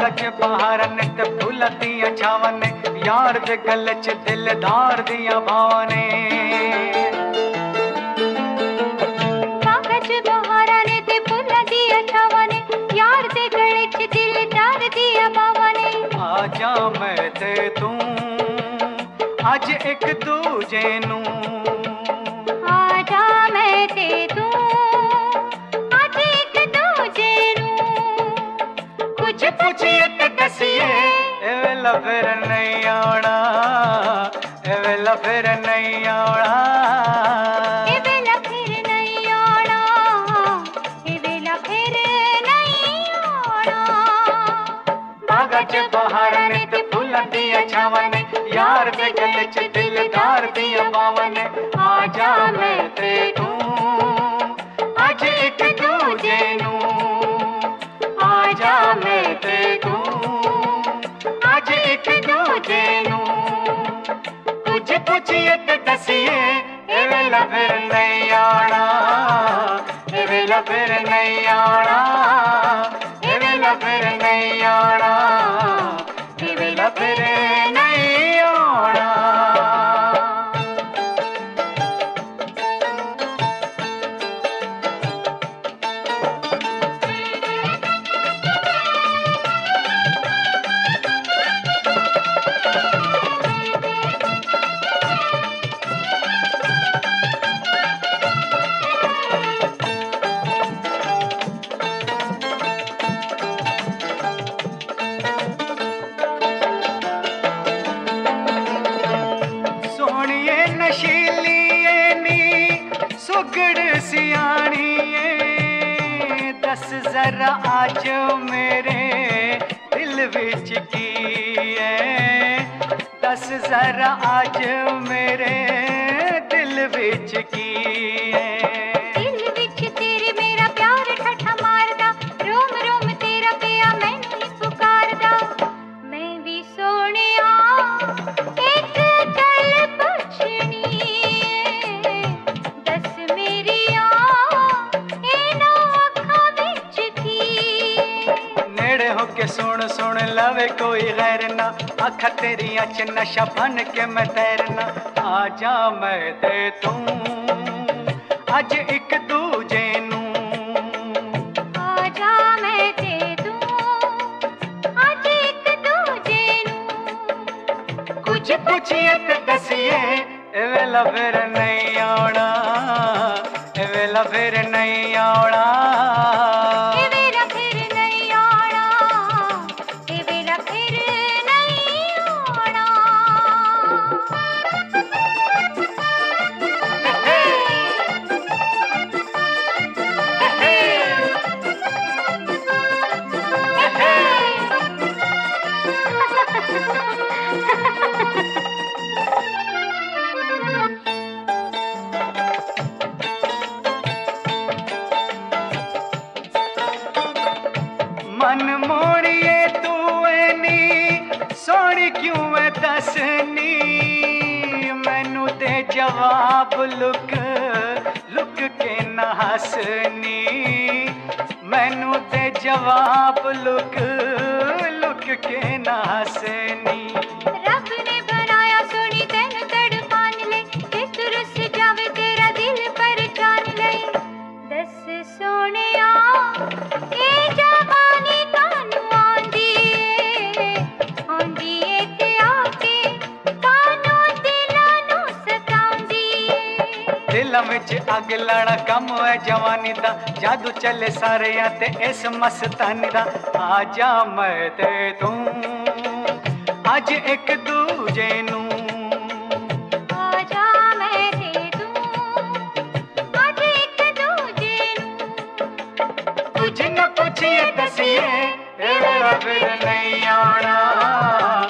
बागा च बहार ने ते फुल्लां दियां छावां ने यार दे गले च दिलदार दियां भावां ने बागा च बहार ने ते फुल्लां दियां छावां ने यार दे गले च दिलदार दियां भावां ने आजा मैं ते तू अज एक दूजे नू आजा मैं ते तू अज एक दूजे नू कुछ पूछिए ते दसिए ए वेला फिर नहीं आना ए वेला फिर नहीं आना ए वेला फिर नहीं आना ए वेला फिर नहीं आना बागा च बहार ने ते फुल्लां दियां छावां ने यार दे गले च दिलदार दियां भावां ने आजा मैं ते तू अज एक दूजे नू आजा मैं ते तू अज एक दूजे नू कुछ पूछिए ते दसिए ए वेला फिर नहीं आना ए वेला फिर नहीं आना ए वेला फिर नहीं आना ए वेला फिर नहीं आना सोहणिए नशीलिए नी सुगड़ सियाणिए दस जरा आज मेरे दिल विच की है दस जरा आज मेरे दिल विच की है दिल विच तेरे मेरा प्यार ठठा मारदा रोम रोम तेरा पिया मैनू ही पुकारदा मैं भी सोहणिया एक गल पुछनी दस मेरिया इन्हां अखां विच की नेड़े होके सुन सुन लवे कोई गैर ना अख तेरिया च नशा बन के मैं तैरना आजा मैं ते तू अज एक दूजे नू आजा मैं ते तू अज एक दूजे नू कुछ पूछिए ते दसिए ए वेला फिर नहीं आना ए वेला फिर नहीं आना ए वेला फिर नहीं आना ए वेला फिर नहीं आना मन मोड़िए तू एनी सोहनी क्यों है दसनी मैनू दे जवाब लुक लुक के ना हसनी मैनू दे जवाब लुक लुक के ना हसनी रब ने बनाया सोनी तेन तड़पान ले ते तू रुस जावे तेरा दिल पहचान ले दस सोनिया ए जवानी कानू आंदी ए ते आके कानू दिलां नू सताउंदी दिल विच अग लाना कम है जवानी दा जादू चले सारे ते इस मस्तानी दा आजा मैं ते तू अज एक दूजे नू आजा मैं ते तू अज एक दूजे नू कुछ न पूछिए दसिए ए वेला फिर नहीं आना